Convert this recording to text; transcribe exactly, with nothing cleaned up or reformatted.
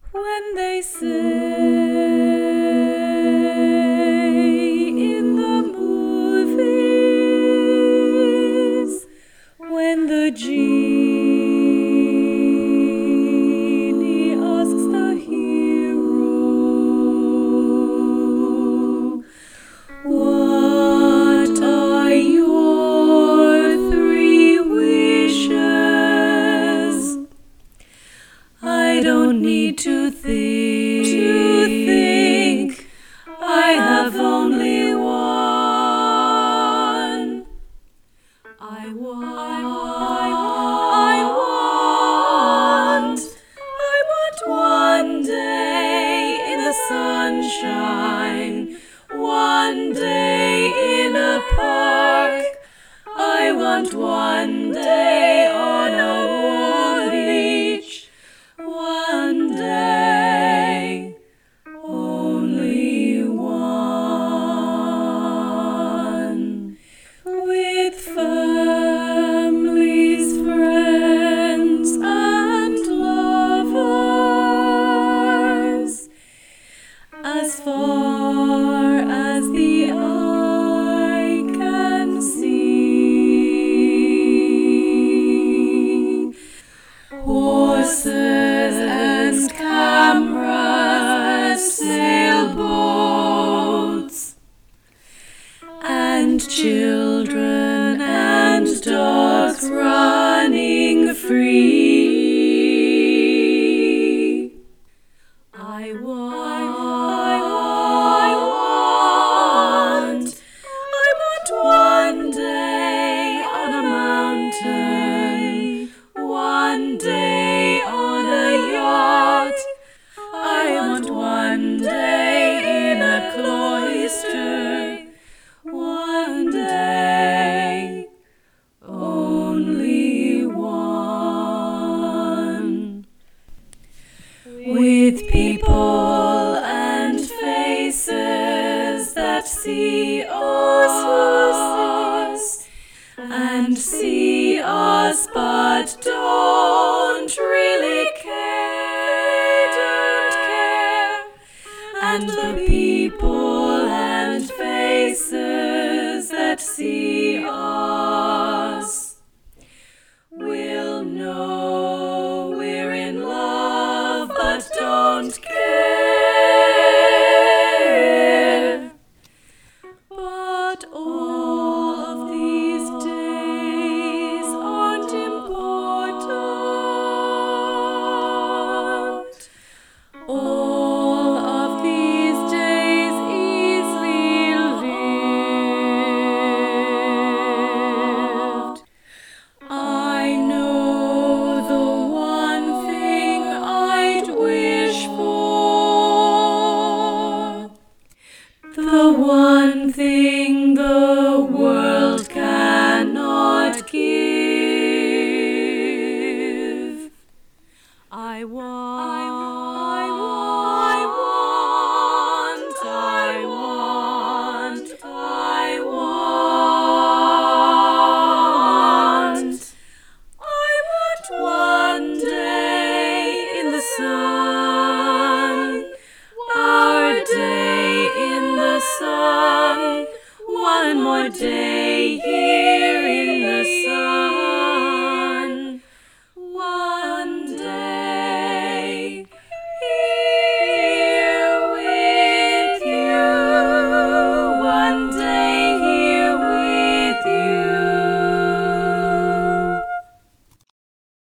when they say in the movies, when the genie asks the hero, what are your three wishes? I don't need to think, to think. I have only one. I want, I want, I want one day in the sunshine, one day in a park. I want one day on a warm beach, one day, only one. With families, friends, and lovers, as far as the eye can see. Horses and cameras, sailboats, and children and dogs running free. I want, I want, I want one day on a mountain, one day on a yacht. I want one day in a cloister, one day, only one. With people and faces that see us, and see us but don't really care, don't care. And the people and faces that see us will know we're in love but don't care. But all of these days aren't important. All of these days easily lived. I know the one thing I'd wish for, the one thing the world cannot give. I want